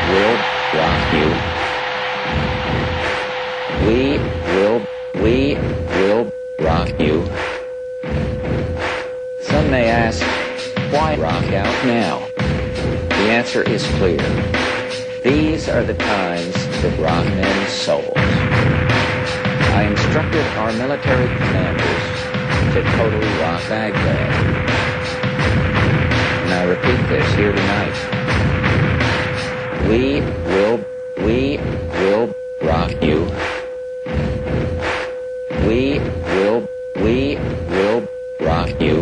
will rock you. We will rock you. Some may ask, why rock out now? The answer is clear. These are the times that rock men's souls. I instructed our military commanders to totally rock Baghdad. And I repeat this here tonight. We will rock you. We will rock you.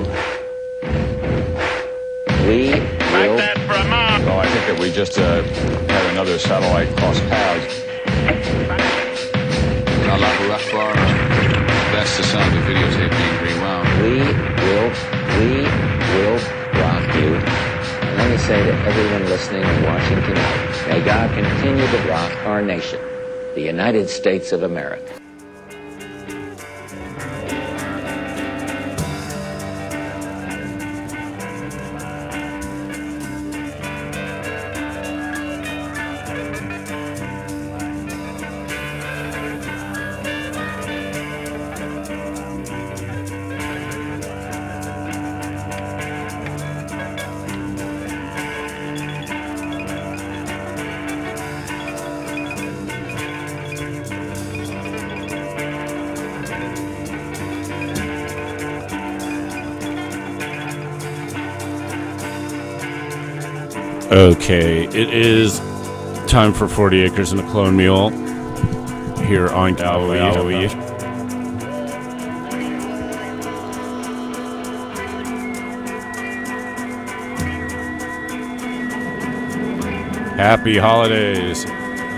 We will. Well, I think that we just had another satellite cross paths. Allahu Akbar. That's the sound of videotape being rewound. We will rock you. And let me say to everyone listening and watching tonight, may God continue to rock our nation, the United States of America. Okay, it is time for 40 Acres and a Clone Mule here on Galway. Happy holidays.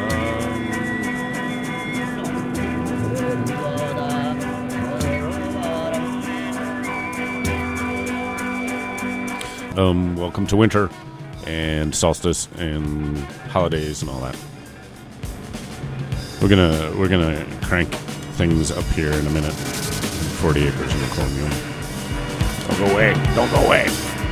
Welcome to winter and solstice and holidays and all that. We're gonna crank things up here in a minute. 40 Acres and a Clone Mule. Don't go away. Don't go away.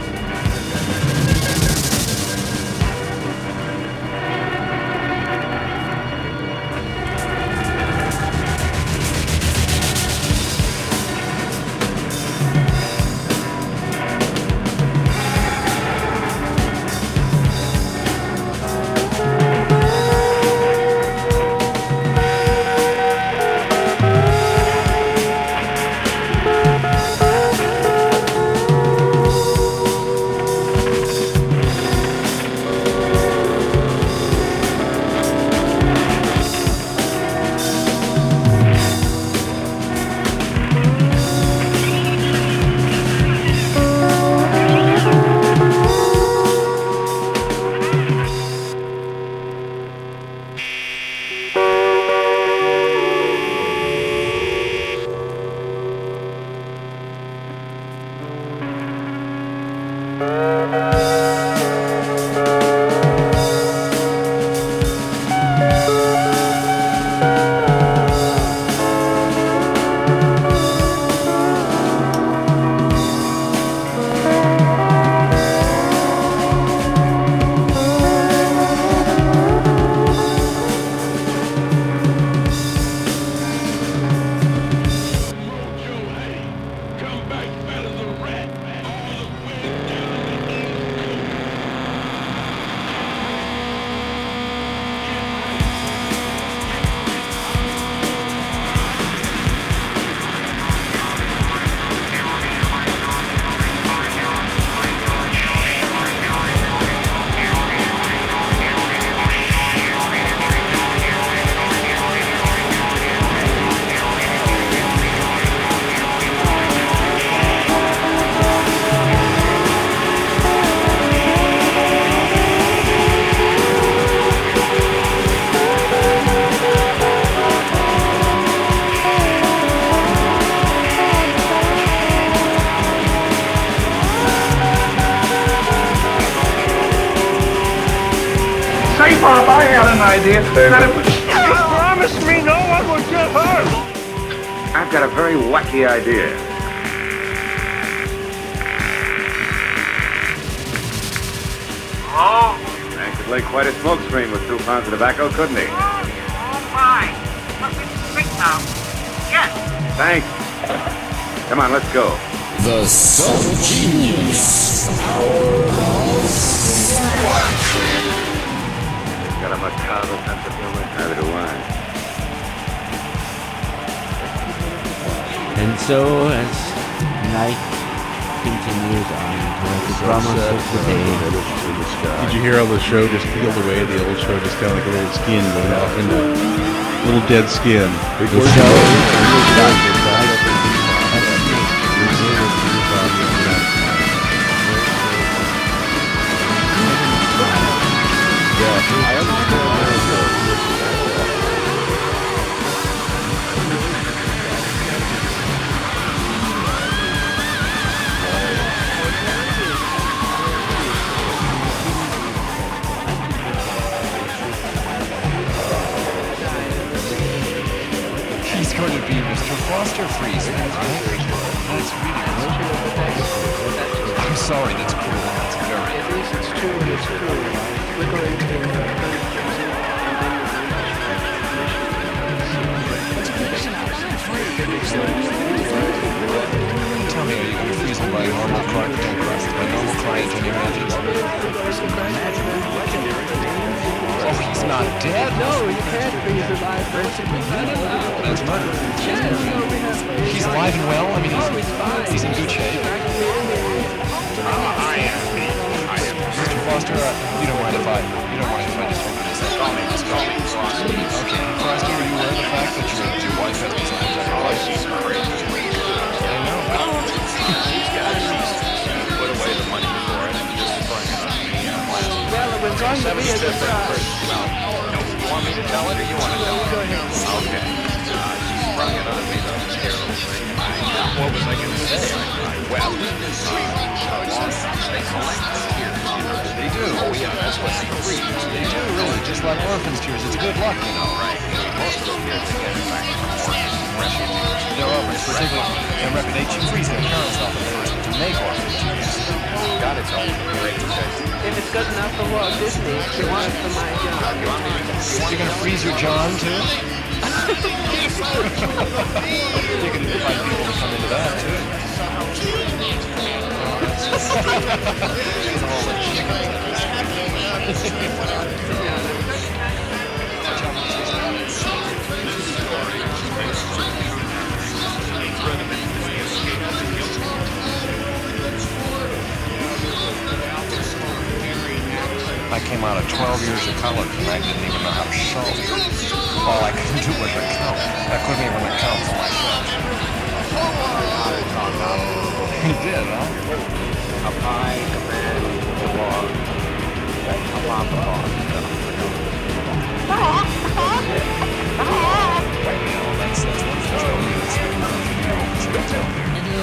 Bob, I had an idea that it would... You promised me no one would get hurt! I've got a very wacky idea. Oh? Thank you. lay quite a smoke screen with 2 pounds of tobacco, couldn't he? Oh, my. Must be sick now. Yes. Thanks. Come on, let's go. The Subtle Genius Got a macabre sense of humor, neither do I. And so, as night continues on, the promise of the day. Did you hear how the show just peeled away? The old show just kind of like a little skin going off into little dead skin. The show is He's going to be Mr. Foster Freeze, right? That's really cool. I'm sorry, that's cool. That's very cool. It's true. We're going Tell me, are you going to freeze him by normal cryogenic methods? Oh, he's not dead? No, you can't freeze him by That's right. He's alive and well? I mean, he's in good shape. Mr. Foster, you don't mind if I just open this up? Just call me Foster. Okay. Foster, are you aware of the fact that your wife has resigned from her life? She's crazy. I know. She's put away the money for it and just throwing it on me. Well, it was going to be a surprise. You want me to tell it or you want to tell it? Go ahead. Okay. She's sprung it on me, though. This terrible thing. What was I going to say? Well, they collect tears. They do. Oh, yeah, that's what they freeze. They do, really. Just like orphans' tears. It's good luck, you know. Right. Most of those tears they get back from orphans. They're orphans, particularly. They freeze their parents off to make orphans' tears. God, it's all great. If it's good enough for Walt Disney, he wants for my John. You're going to freeze your John, too? You're going to invite people to come into that, too. I came out of 12 years of college and I didn't even know how to sew. All I could do was account. I couldn't even account for myself. He did, huh? A pie, a man, a log. A log. That's one for Joe.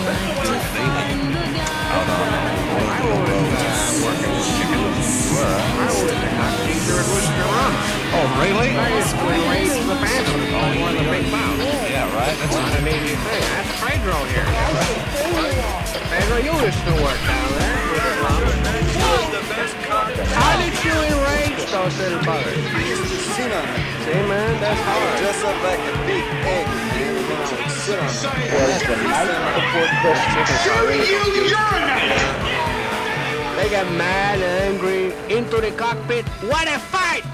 Out on the road, working with chicken. I was the cockteaser at Worcester. Oh, really? I used to raise the bantam. One of the big mouths. Yeah, right. That's what I made you think. That's Pedro here. Pedro, you used to work down there. How did you erase those little buggers? I used to sit on them. See, man, that's hard. Dress up like a big egg, man, and then I would sit on them. Was the night before Christmas. They get mad and angry into the cockpit. What a fight!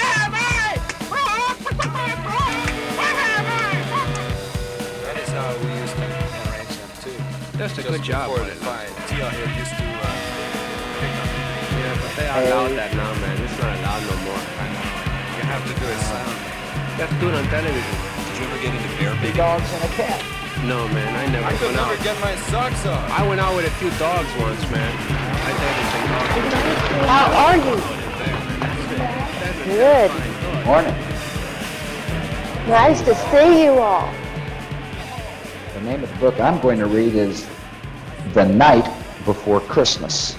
That is how we used to arrange them, too. That's a good job. Before the fight, T.R. here used to pick up. Yeah, but they allowed that now, man. It's not allowed no more. I know. You have to do it sound. You have to do it on television. Did you ever get into bear big Dogs and a cat. No, man, I never I could went never out. get my socks off. I went out with a few dogs once, man. I dated some dogs. How are you? Good. Morning. Nice to see you all. The name of the book I'm going to read is The Night Before Christmas.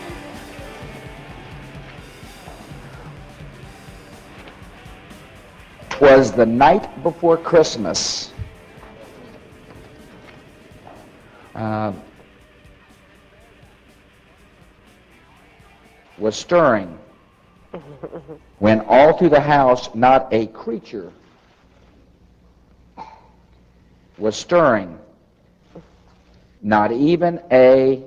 "'Twas the night before Christmas. Was stirring when all through the house not a creature was stirring, not even a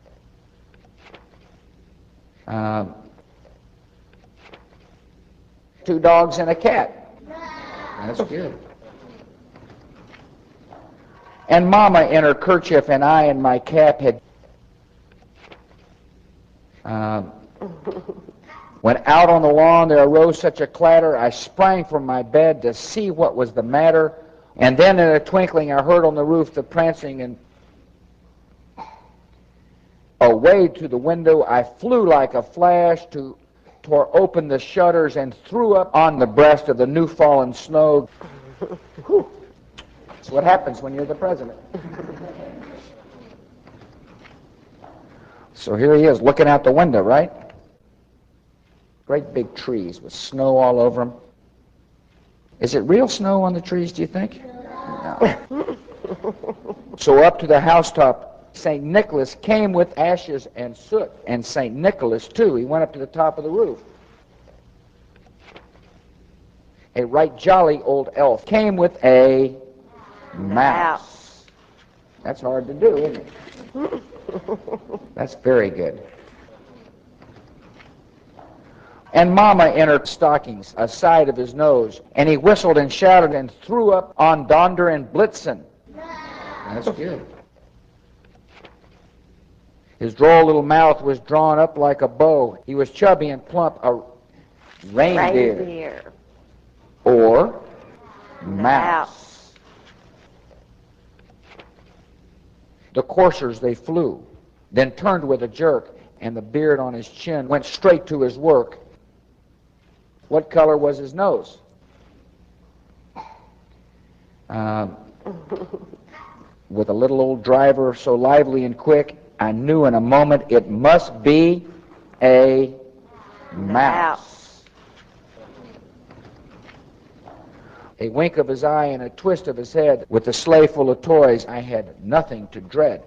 two dogs and a cat. That's good. And Mama in her kerchief and I in my cap had when out on the lawn there arose such a clatter, I sprang from my bed to see what was the matter, and then in a twinkling I heard on the roof the prancing, and away to the window I flew like a flash, tore open the shutters and threw up on the breast of the new fallen snow. That's what happens when you're the president. So here he is looking out the window, right? Great big trees with snow all over them. Is it real snow on the trees, do you think? No. So up to the housetop, St. Nicholas came with ashes and soot, and St. Nicholas too. He went up to the top of the roof. A right jolly old elf came with a mouse. That's hard to do, isn't it? That's very good. And Mama in her stockings, a side of his nose, and he whistled and shouted and threw up on Donder and Blitzen. That's good. His droll little mouth was drawn up like a bow. He was chubby and plump, a reindeer. Or mouse. The coursers, they flew, then turned with a jerk, and the beard on his chin went straight to his work. What color was his nose? With a little old driver so lively and quick, I knew in a moment it must be a mouse. A wink of his eye and a twist of his head, with the sleigh full of toys, I had nothing to dread.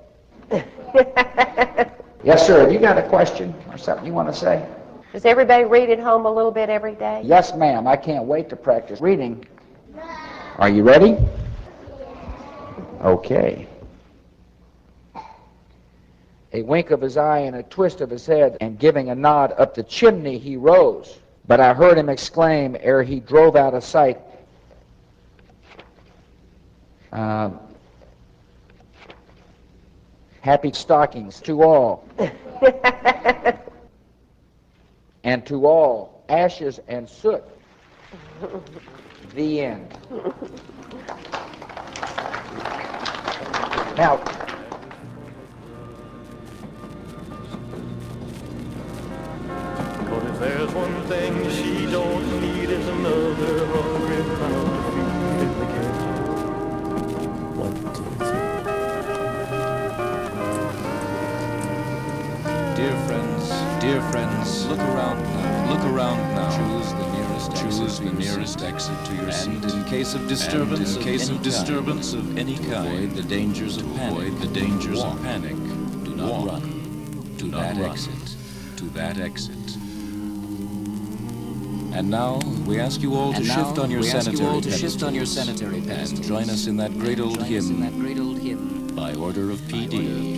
Yes, sir. Have you got a question or something you want to say? Does everybody read at home a little bit every day? Yes, ma'am. I can't wait to practice reading. Are you ready? Okay. A wink of his eye and a twist of his head, and giving a nod up the chimney he rose. But I heard him exclaim ere he drove out of sight, happy stockings to all. And to all, ashes and soot. The end. Now, but if there's one thing she don't need, is another hungry mouth to feed in the kitchen. 1, 2, 3. Dear friends, look around now. Look around now. Choose the nearest exit to your seat. And in case of disturbance of any kind, avoid the dangers of panic. Do not run to that exit. To that exit. And now we ask you all to shift on your sanitary pedestals and join us in that great old hymn by order of PD.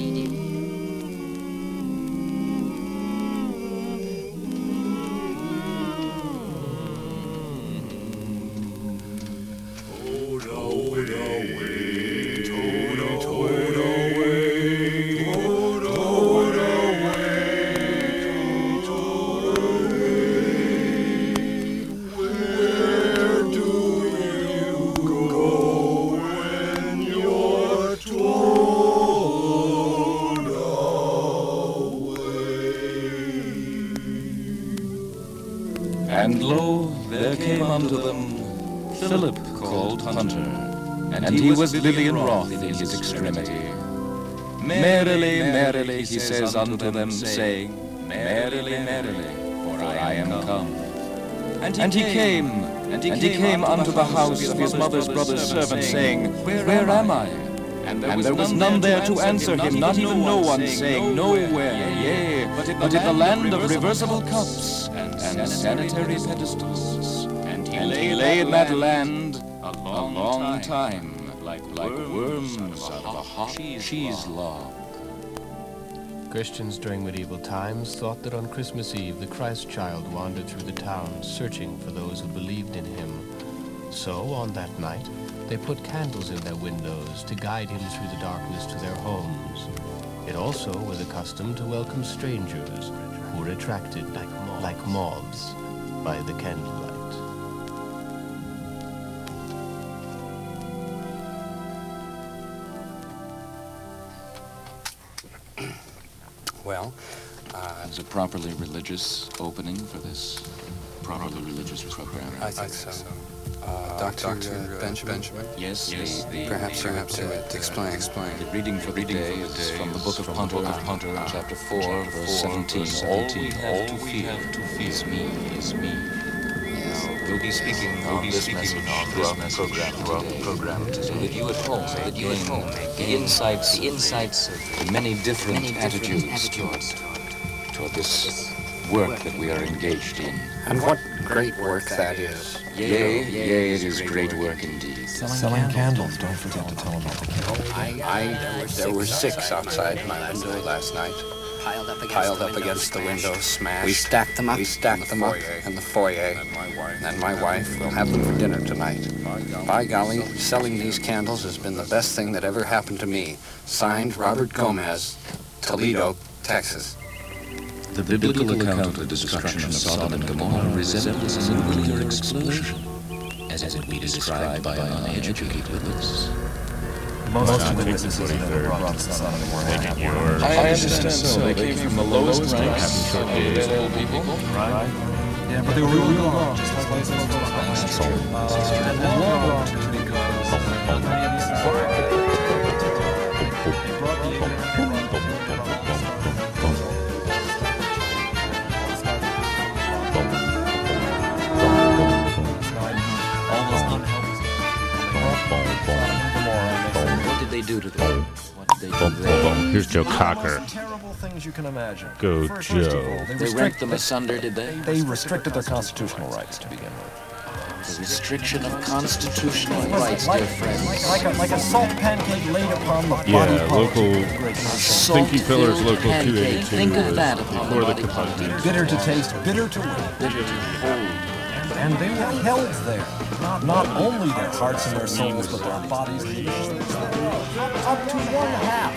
And lo, there came unto them Philip called Hunter, and he was lily and wroth in his extremity. Merrily, merrily, he says unto them, saying, Merrily, merrily, for I am come. And he came unto the house of his mother's brother's servant, saying, Where am I? And there was none there to answer him, not even no one, saying, Nowhere, yea, but in the land of reversible cups and sanitary pedestals. And he lay in that land a long time, like worms out of a hot cheese log. Christians during medieval times thought that on Christmas Eve the Christ child wandered through the town searching for those who believed in him. So on that night, they put candles in their windows to guide him through the darkness to their homes. It also was a custom to welcome strangers who were attracted like moths by the candlelight. Well, is a properly religious opening for this properly religious program? I think so. Dr. Benjamin? Yes. Perhaps explain. The reading for the day is from the book of Punter, chapter 4, verse 17. All we have to feel is me. We'll be speaking on this message throughout the program today, so that you at home may gain the insights of many different attitudes toward this work that we are engaged in. And what great work that is. Yea, it is great work indeed. Selling candles, don't forget to tell them about the candles. There were 6 outside my window last night. Piled up against the window, smashed. We stacked them up in the foyer. And my wife will have them for dinner tonight. By golly, selling these candles has been the best thing that ever happened to me. Signed, Robert Gomez, Toledo, Texas. The biblical account of the destruction of Sodom and Gomorrah resembles a nuclear explosion, as it would be described by an uneducated witness. Most of the witnesses have never brought to Sodom and Gomorrah. I understand so. They came from the lowest ranks of the people. Right? Yeah, but they were really wrong, just like those folks behind us. And they're wrong because many of these they brought the What did they do to them? What did they do there? Here's Joe Cocker. terrible things you can imagine. Go, First Joe. of all, They rent them asunder, did they? They restricted their constitutional rights to begin with. The restriction of constitutional rights, dear friends. Like a salt pancake laid upon the body Yeah, politic. local Stinky Pillars, local 282 Think of was that upon before the body Capone. politic. Bitter to taste, bitter to win. Bitter to hold. And they were held there. Not only their hearts and their souls, but their bodies. Up to one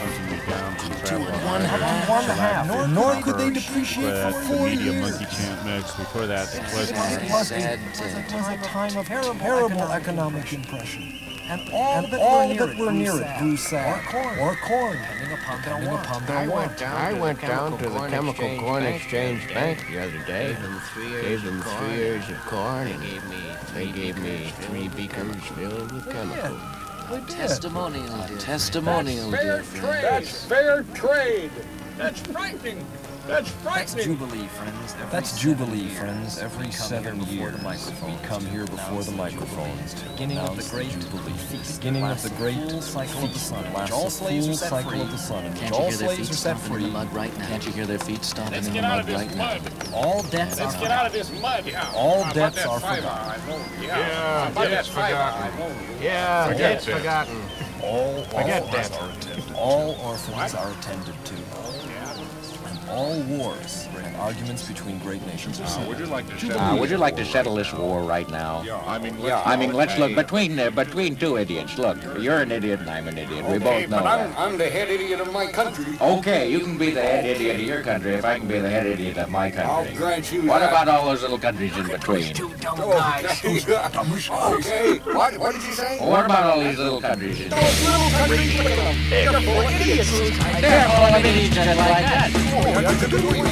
half. Nor could they depreciate for 4 Media years. Monkey Chant mix. Before that, the It Klezmer. was a time of terrible economic impression. And all that were near it grew sad, or corn, depending upon their want. I went down to the Chemical Corn Exchange Bank the other day. Gave them 3 ears of corn, and they gave me 3 beakers filled with chemicals. Testimonial, dear friends. That's fair trade. That's frightening. That's frightening. That's Jubilee, friends. Every 7 years, we come here before the microphones to announce the great Jubilee feast. Beginning of the great cycle of the sun. All slaves are set free. All slaves are set free. Can't you hear their feet stomping in the mud right now? All debts are Let's get out of this mud. Yeah. All debts are forgotten. Yeah, it's forgotten. Yeah, it's forgotten. All Forget orphans that. are attended. All orphans are attended to. All wars and arguments between great nations are settled. Would you like to settle this war right now? I mean, let's look between two idiots. Look, you're an idiot and I'm an idiot. We both know that. I'm the head idiot of my country. Okay, you can be the head idiot of your country if I can be the head idiot of my country. I'll grant you What that. about all those little countries in between? Okay, what did you say? What about all these little countries in between? Those little countries, they're full of idiots. They're full of idiots just like that. What are you doing?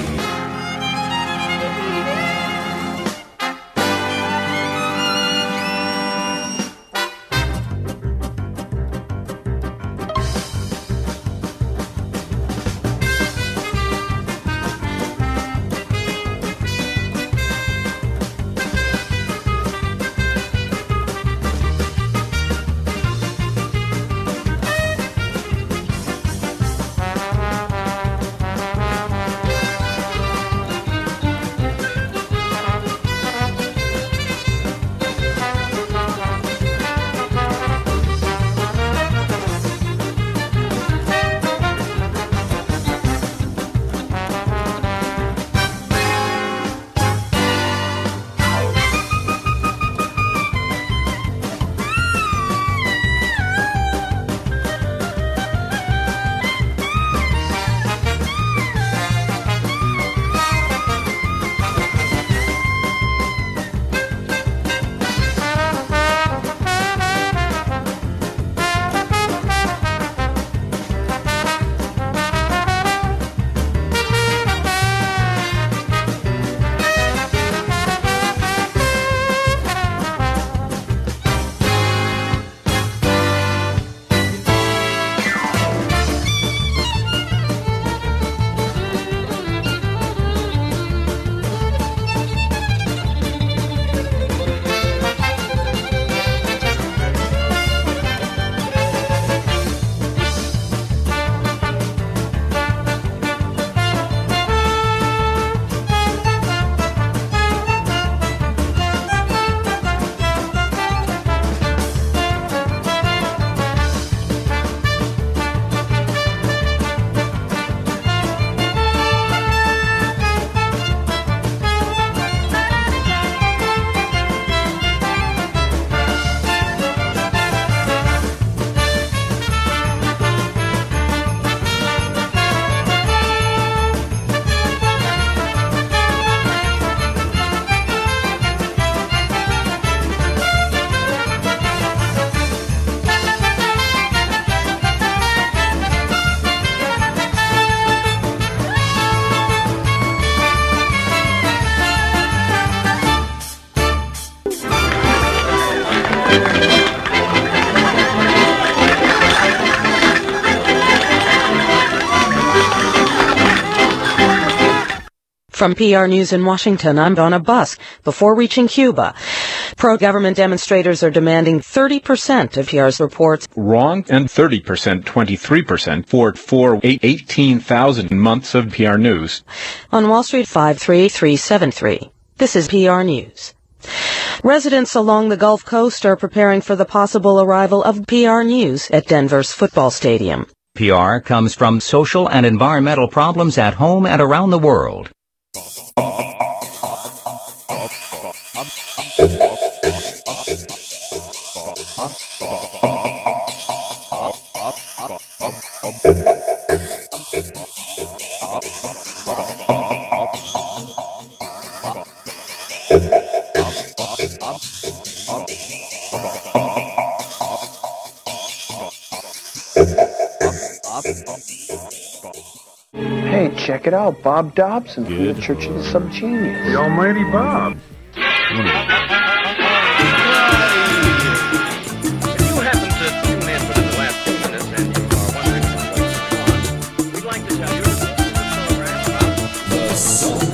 From PR News in Washington, I'm Donna Busk. Before reaching Cuba, pro-government demonstrators are demanding 30% of PR's reports wrong and 30%, 23% for 18,000 months of PR News. On Wall Street 53373. This is PR News. Residents along the Gulf Coast are preparing for the possible arrival of PR News at Denver's football stadium. PR comes from social and environmental problems at home and around the world. Hey, check it out. Bob Dobson from the Church of the Subgenius. The almighty Bob. If you happen to tune in within the last 2 minutes and you are wondering what's going on, we'd like to tell you that this program about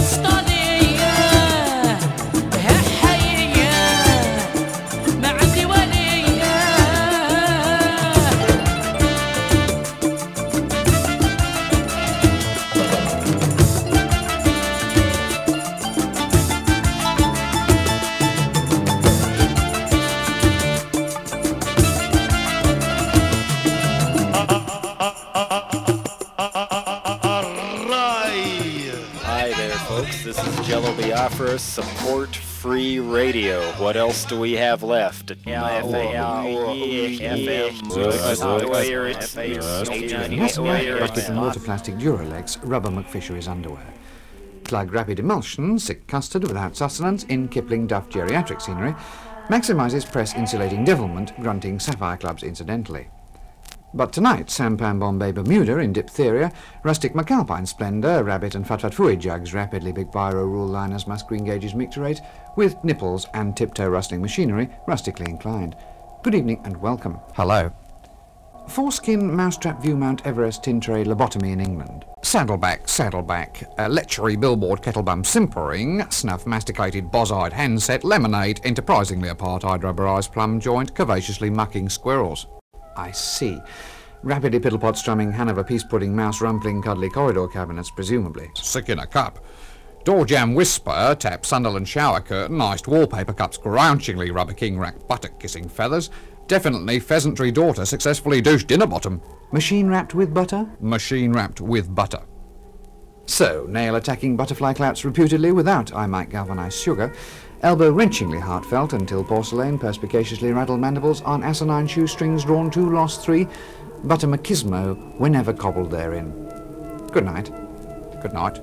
Biafra Support Free Radio. What else do we have left? Multiplastic Duralex Rubber McFisheries underwear. Plug rapid emulsion, sick custard without sustenance in Kipling Duff geriatric scenery, maximises press insulating devilment, grunting sapphire clubs incidentally. But tonight, Sampan Bombay Bermuda in diphtheria, rustic McAlpine splendour, rabbit and Fat Fooey jugs, rapidly big biro rule liners, musk green gauges micturate, with nipples and tiptoe rustling machinery, rustically inclined. Good evening and welcome. Hello. Foreskin mousetrap view Mount Everest tin tray lobotomy in England. Saddleback, lechery billboard kettlebum simpering, snuff masticated boz-eyed handset lemonade, enterprisingly apartheid rubberized plum joint, cavaciously mucking squirrels. I see. Rapidly piddlepot strumming Hanover peace pudding mouse rumpling cuddly corridor cabinets, presumably. Sick in a cup. Door jam whisper, tap Sunderland shower curtain, iced wallpaper cups grouchingly rubber king rack buttock kissing feathers. Definitely pheasantry daughter successfully douche dinner bottom. Machine wrapped with butter? Machine wrapped with butter. So, nail attacking butterfly clouts reputedly without, I might galvanize sugar. Elbow wrenchingly heartfelt until porcelain, perspicaciously rattled mandibles on asinine shoestrings drawn 2, lost 3, butter machismo whenever cobbled therein. Good night. Good night.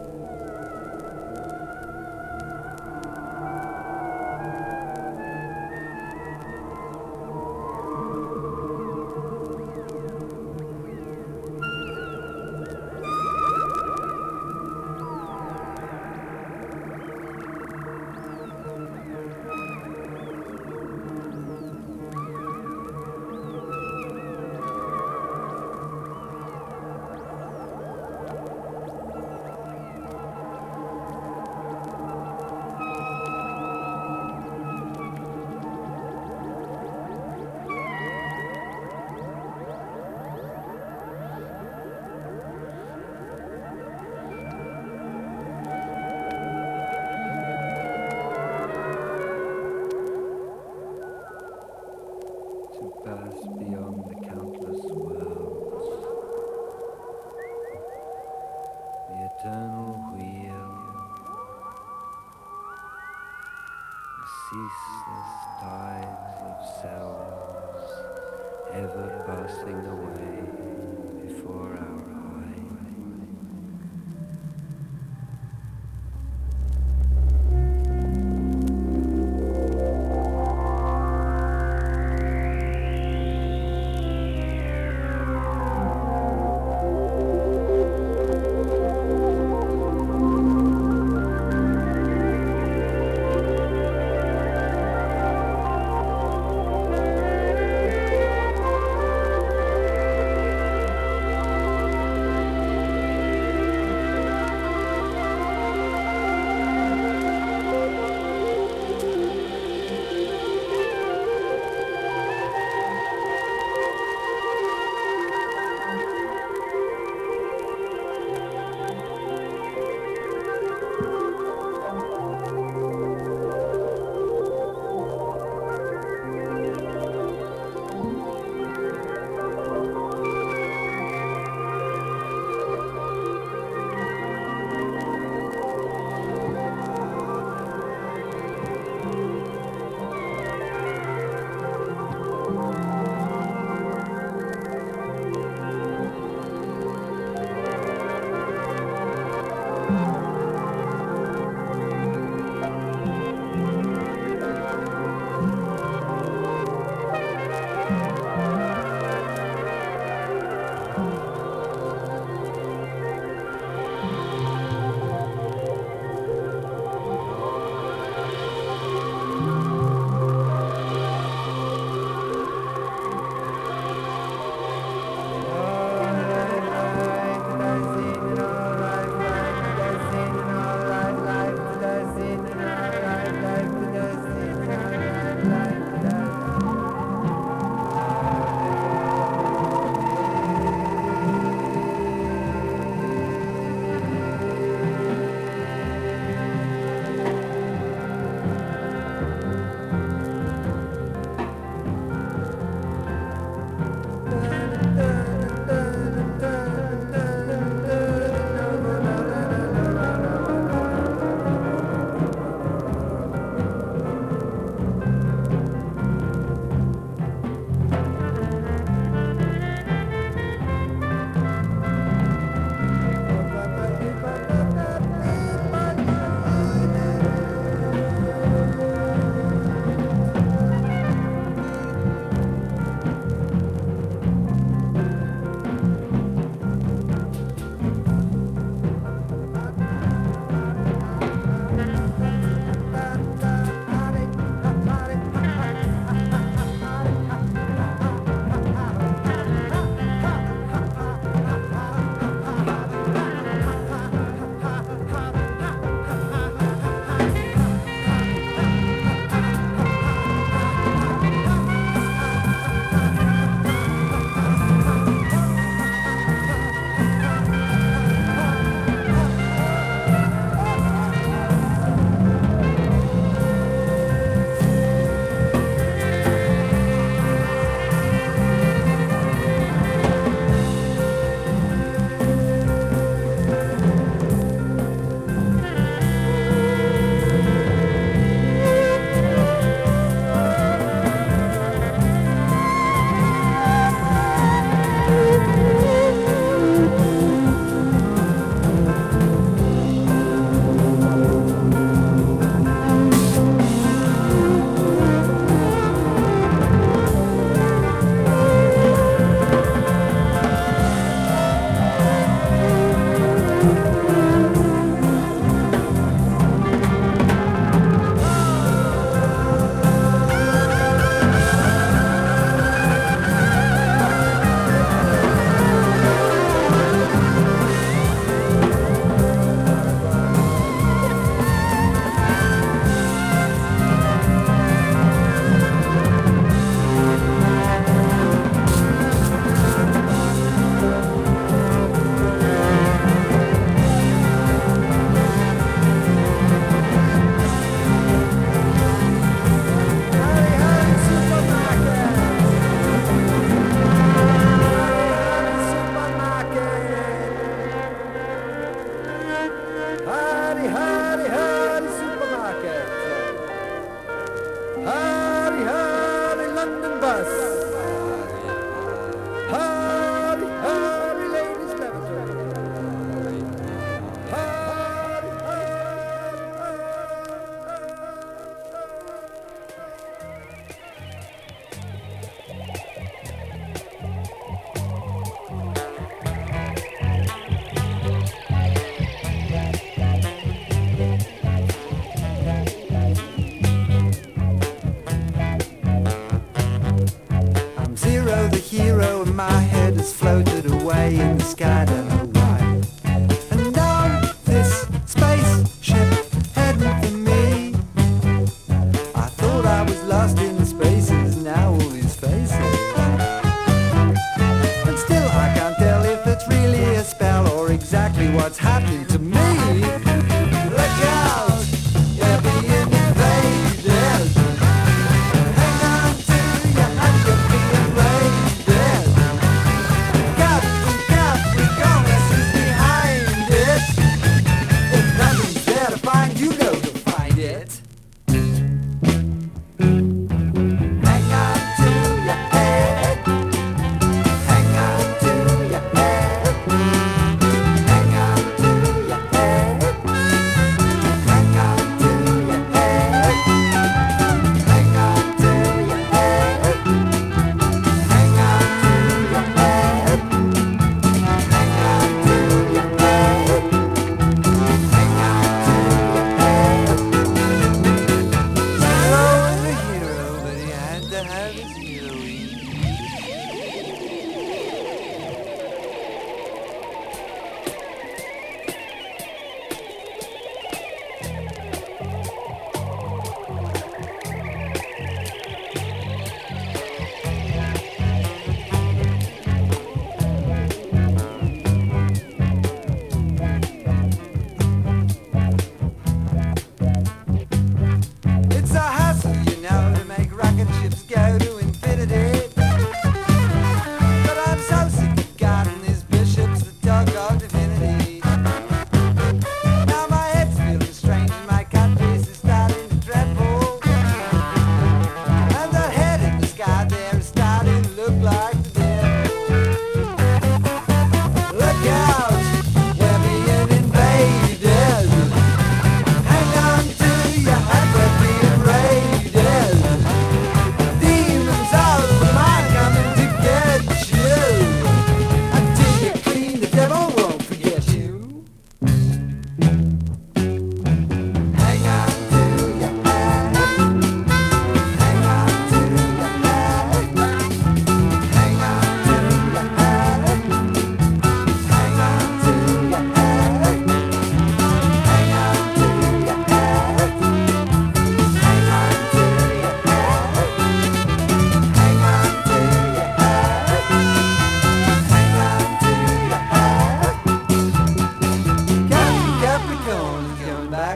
Beyond the countless worlds, the eternal wheel, the ceaseless tides of cells, ever passing away before our eyes.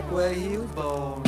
back where he was born.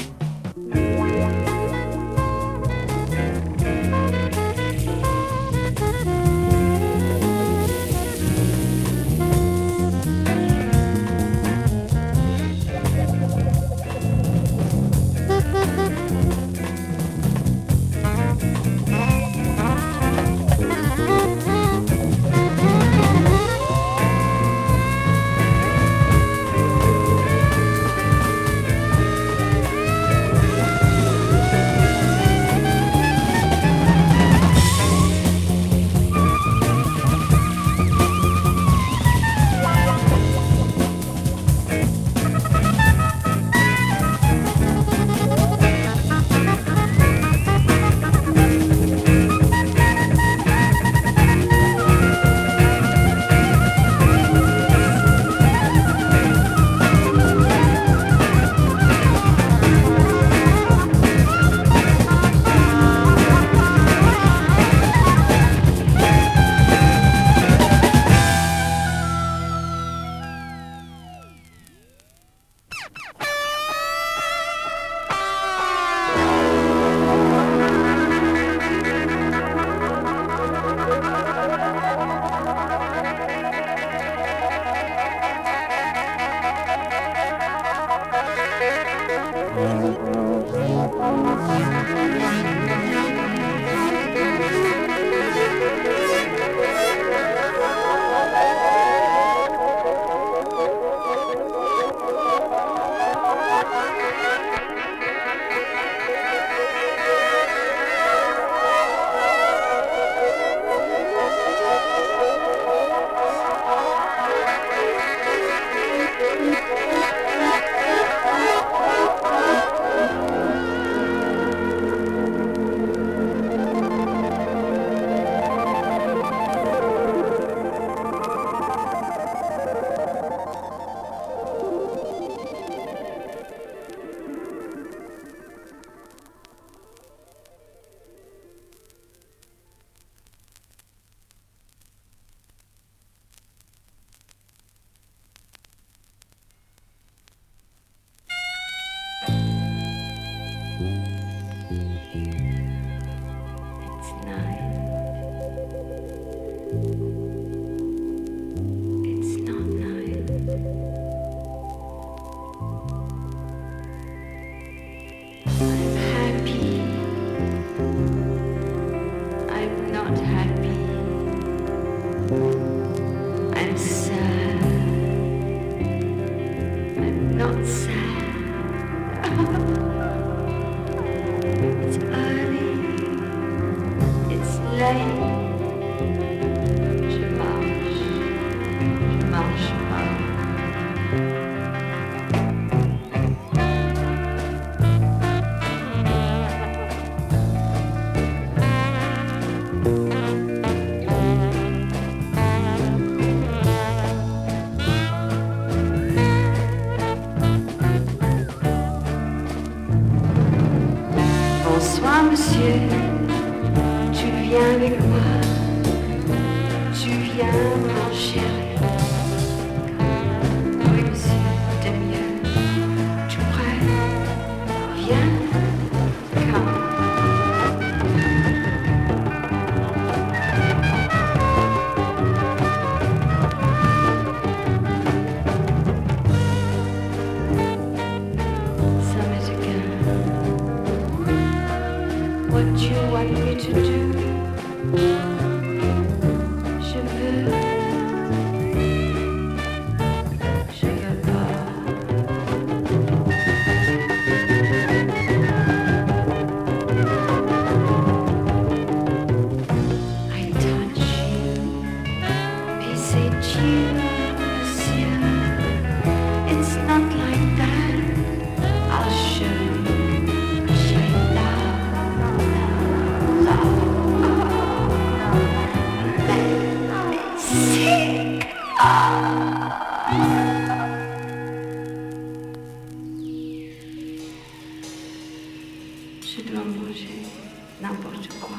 Je dois manger n'importe quoi.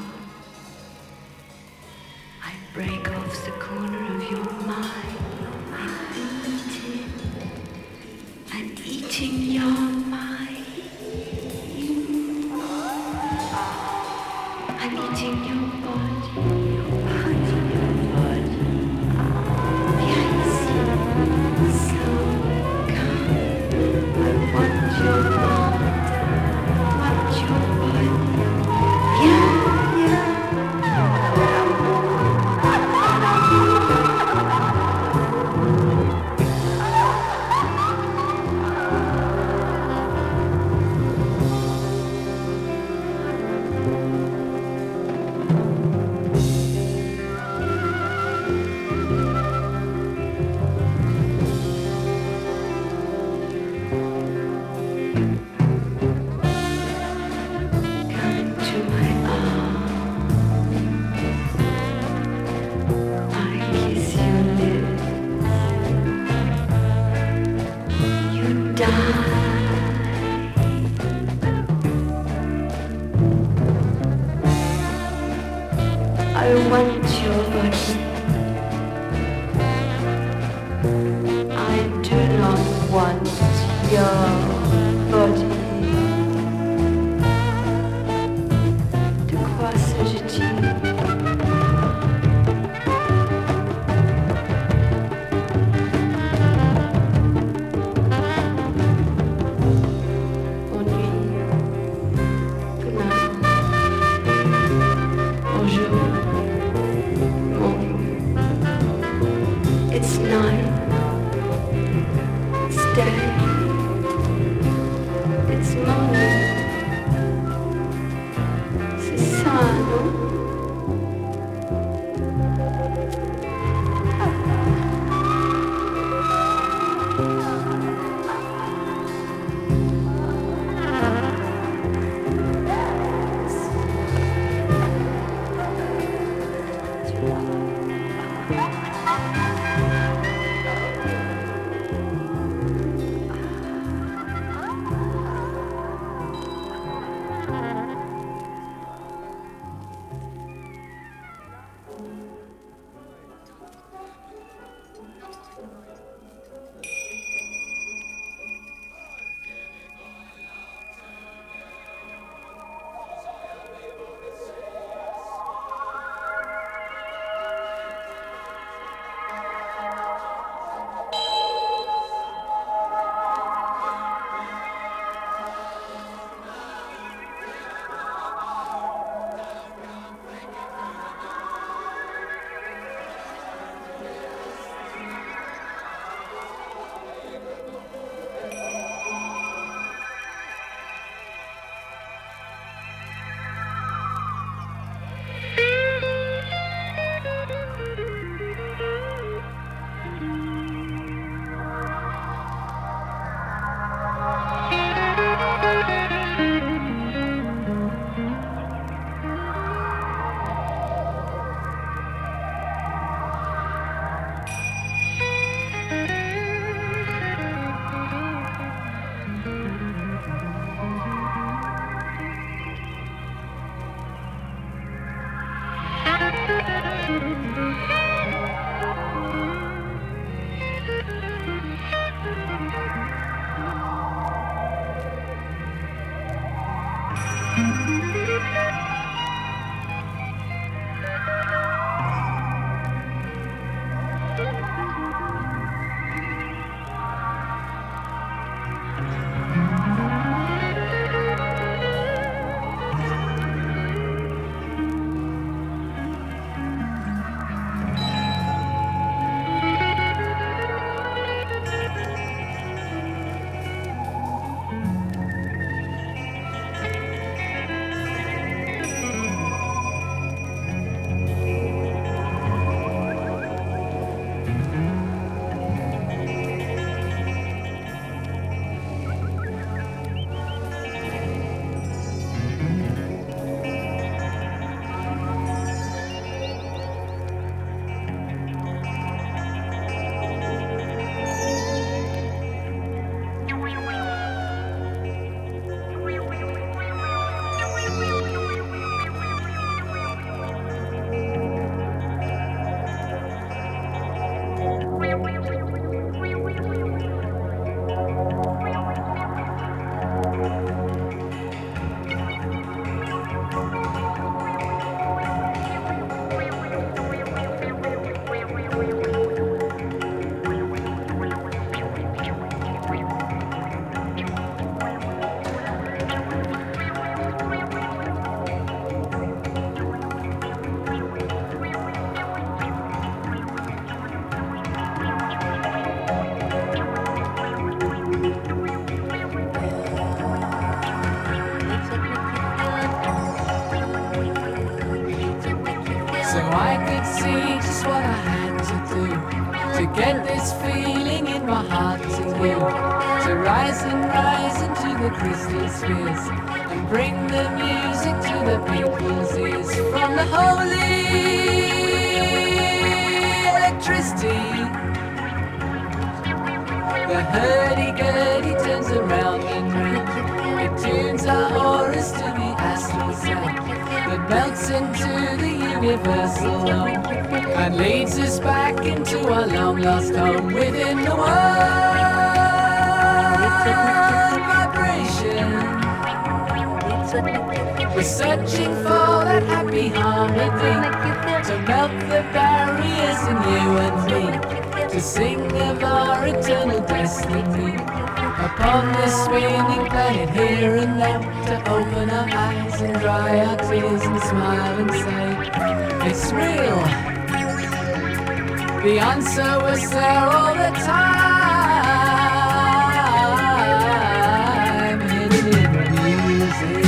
I break off the corner of your mind. I'm eating your mind. I want your body. I do not want your body. De quoi s'agit-il? It's night, it's day, it's morning. C'est ça, non? Get this feeling in my heart to you, to rise and rise into the crystal spheres and bring the music to the people's ears from the holy electricity. The hurdy-gurdy turns around and round, it tunes our auras to the astral sound. The melts into the universal home and leads us back into our long lost home within the world vibration. We're searching for that happy harmony to melt the barriers in you and me, to sing of our eternal destiny upon this spinning planet here and now, to open our eyes and dry our tears and smile and say it's real. The answer was there all the time, hidden in music.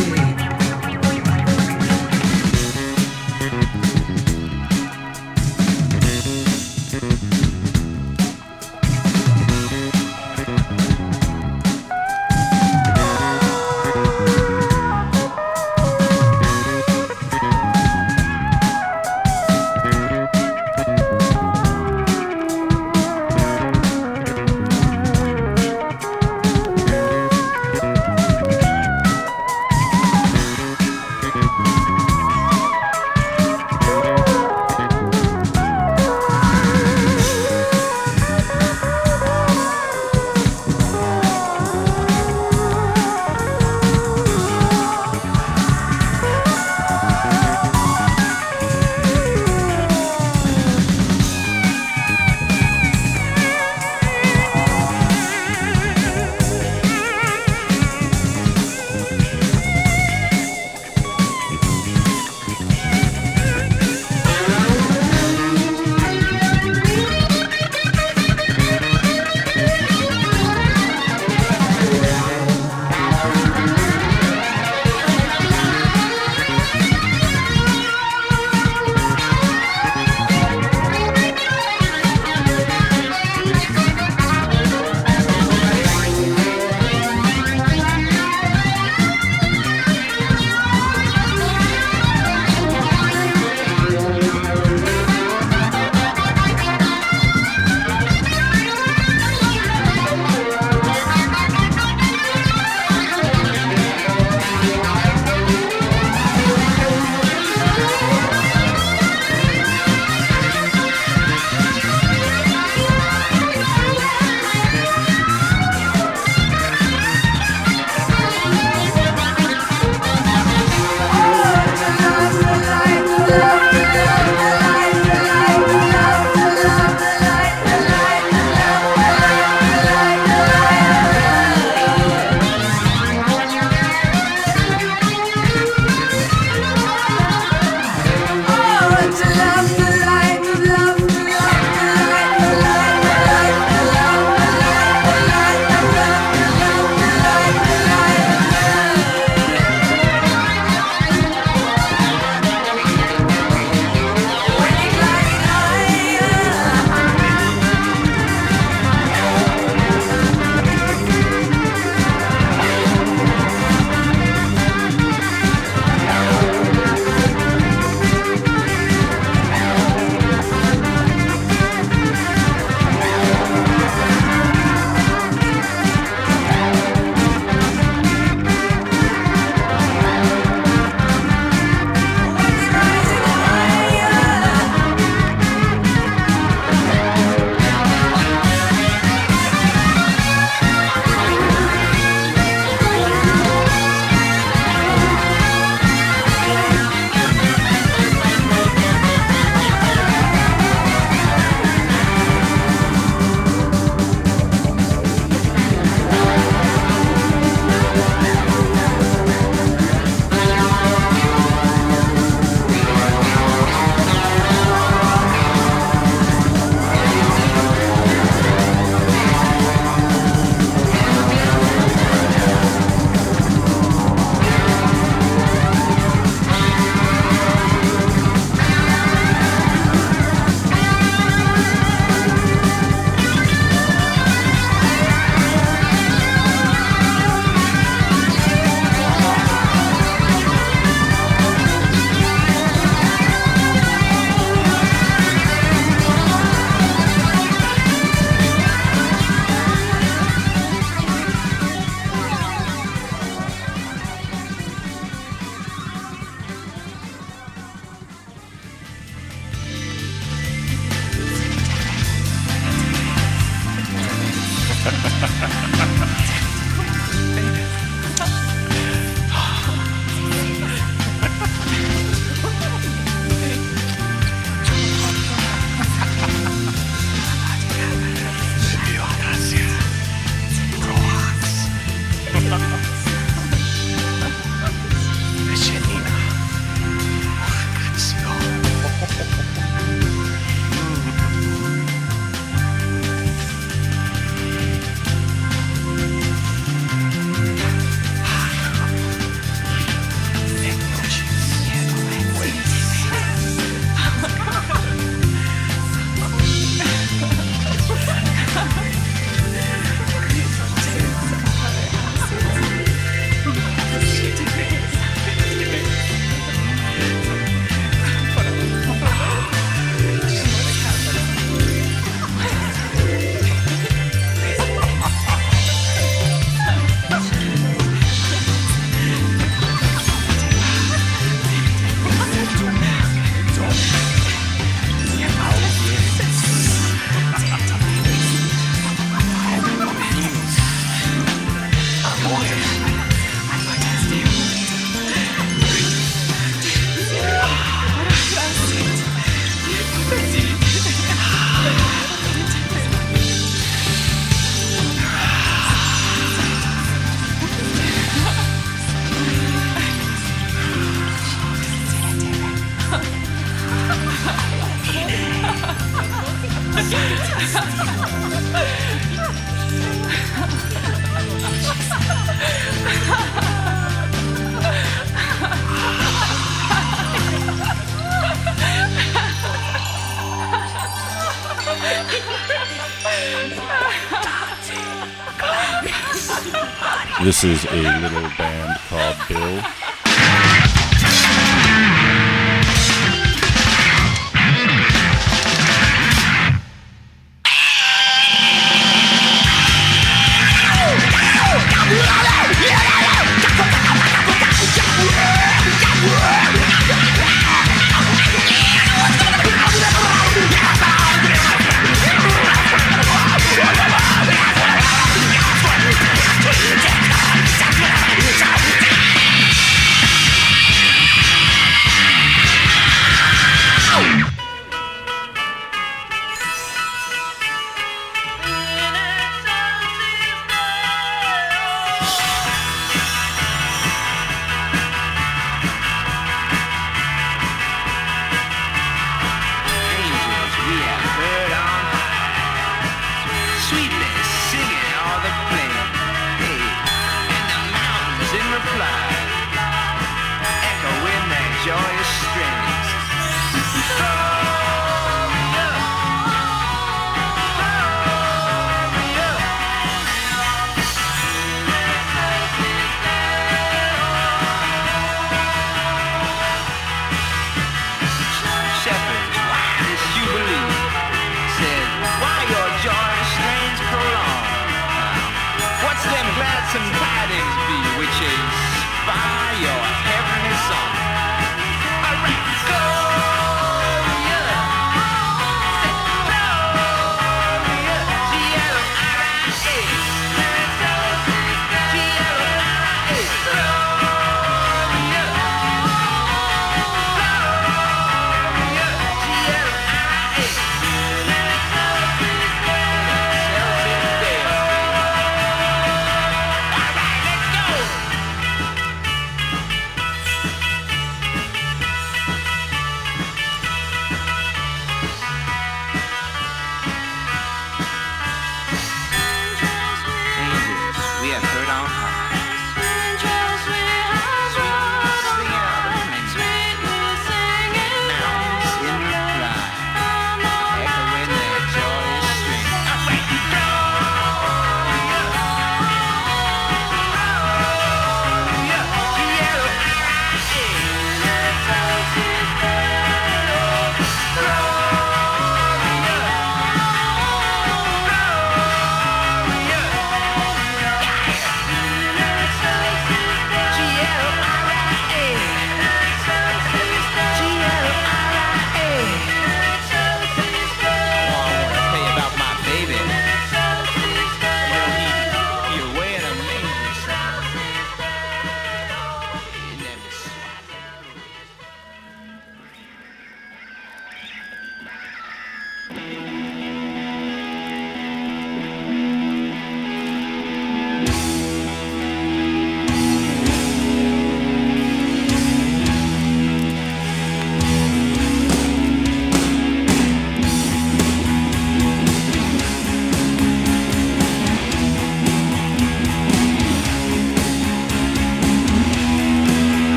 This is a little band called Bill.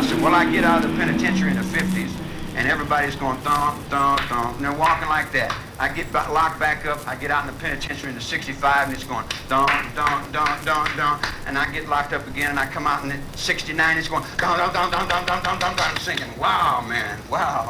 said, well, I get out of the penitentiary in the 50s, and everybody's going thump, thump, thump, and they're walking like that. I get locked back up, I get out in the penitentiary in the 65, and it's going thump, thump, thump, thump, thump, and I get locked up again, and I come out in the 69, it's going thump, thump, thump, thump, thump, thump, thump, thump, singing, wow, man, wow.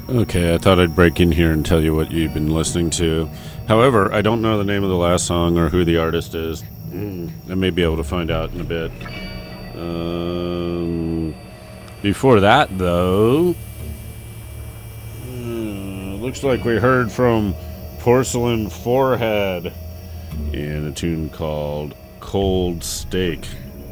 Okay, I thought I'd break in here and tell you what you've been listening to. However, I don't know the name of the last song or who the artist is. I may be able to find out in a bit. Before that, though, looks like we heard from Porcelain Forehead in a tune called Cold Steak.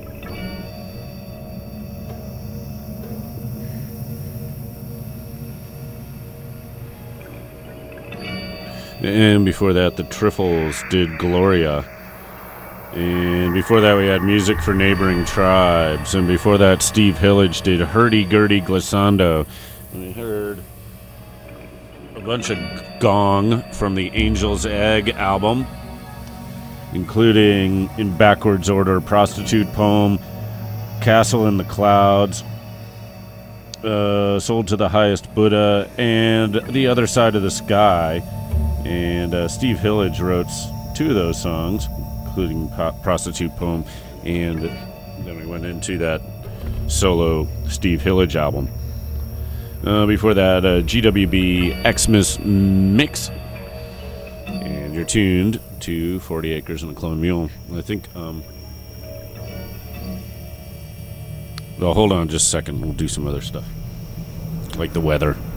And before that, the Trifles did Gloria. And before that, we had Music for Neighboring Tribes. And before that, Steve Hillage did Hurdy-Gurdy Glissando. And we heard a bunch of Gong from the Angel's Egg album, including, in backwards order, Prostitute Poem, Castle in the Clouds, Sold to the Highest Buddha, and The Other Side of the Sky. And Steve Hillage wrote two of those songs, including Prostitute Poem, and then we went into that solo Steve Hillage album. Before that, GWB Xmas Mix, and you're tuned to 40 Acres and a Clone Mule. I think, well, hold on just a second, we'll do some other stuff, like the weather.